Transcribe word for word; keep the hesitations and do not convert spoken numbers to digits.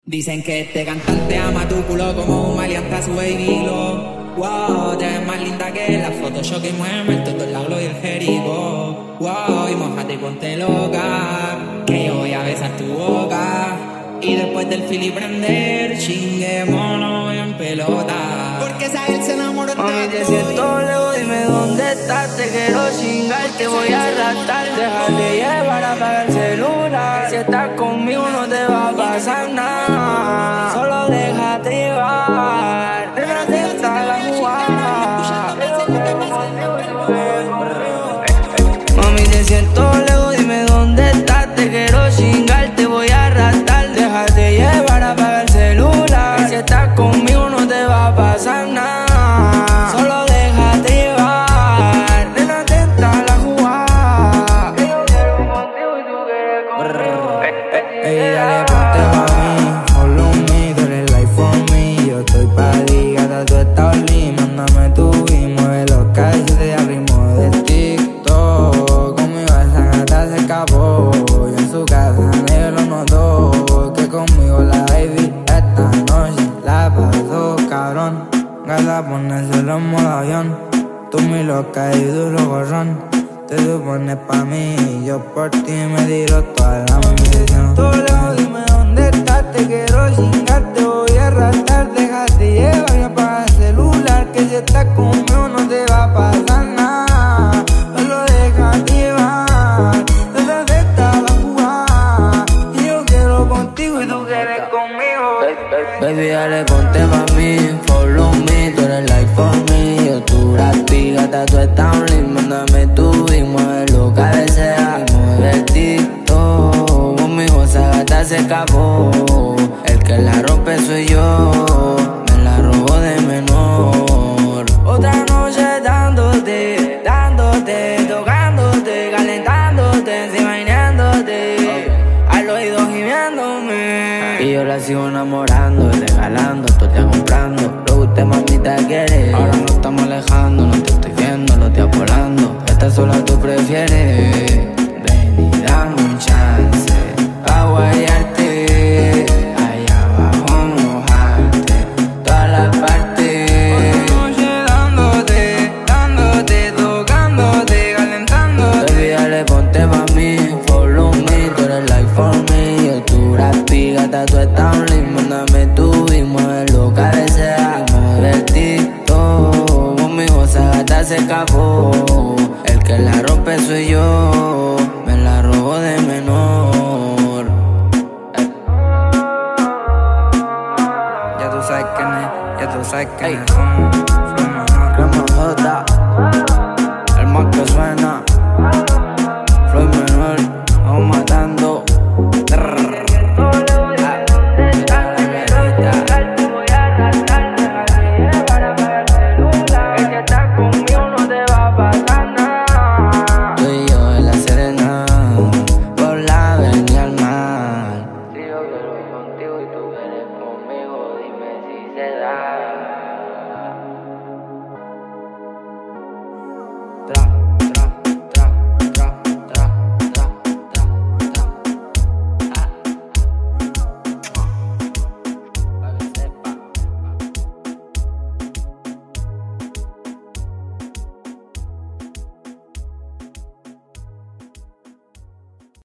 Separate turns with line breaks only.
Dicen que este cantante ama tu culo como un maleante a su babylo. Wow, te ves más linda que la Photoshop y mueve el todo el laglo y el jerico. Wow, y mojate y ponte loca, que yo voy a besar tu boca. Y después del fili prender, chinguémonos en pelota. Porque esa él se enamoró tanto.
Mami, te siento lejos, dime dónde estás. Te quiero chingar, te voy a arrastrar. Déjate llevar, apaga el celular. Si estás conmigo no te va a pasar nada. Solo déjate llevar. Déjate estar la jugada. Mami, te siento lejos, dime dónde estás. Te quiero chingar, te voy a arrastrar. Déjate llevar, apaga el celular. Si estás conmigo no te va a pasar nada. Solo déjate llevar. Nena, atenta la jugada. Que yo quiero contigo y tú quieres conmigo.
Ey, dale, ponte pa' mí, follow me, tú eres life for me. Yo estoy pa' ti, gata, tú estás only. Mándame tu y mueve los calles de ritmo de TikTok. Conmigo esa gata se escapó, y en su casa nadie lo notó. Que conmigo la baby esta noche la pasó cabrón. Gata, ponérselo en modo avión. Tú mi loca y duro gorrón. Te supones pa' mí, yo por ti me tiro toda la misión. Tú lejos, dime dónde estás, te quiero chingar, te voy a arrastrar. Déjate llevar y apaga el celular, que si estás conmigo no te va a pasar nada. Solo déjate llevar, déjate estar la jugada. Y yo quiero contigo y tú quieres conmigo.
Baby, dale, ponte pa' mí, follow me, tú eres life for me. Yo tu rapi, gata, tú estás only. Mándame tu y mueve lo que desea. Mueve el TikTok, conmigo esa gata se escapó. El que la rompe soy yo, me la robo de menor. Otra noche dándote, dándote, tocándote, calentándote, encima imaginándote, al oído gimiéndome. Y yo la sigo enamorando, regalando, todo te comprando. Lo que usted mamita quiere. Ahora no estamos alejando, no te estoy viendo, lo estoy volando. Esta sola tú prefieres. Ven y dame un chance pa' guayarte, allá abajo mojarte, todas las partes.
Otra noche dándote, dándote, tocándote, calentándote.
Baby, dale, ponte pa' mí, follow me, tú eres life for me. Yo tu rapi, gata, tú estás only. Mándame tu y mueve lo que desea. Mueve el TikTok, conmigo esa gata se escapó. El que la rompe soy yo, me la robo de menor.
Ya tú sabes quién es, ya tú sabes quién es.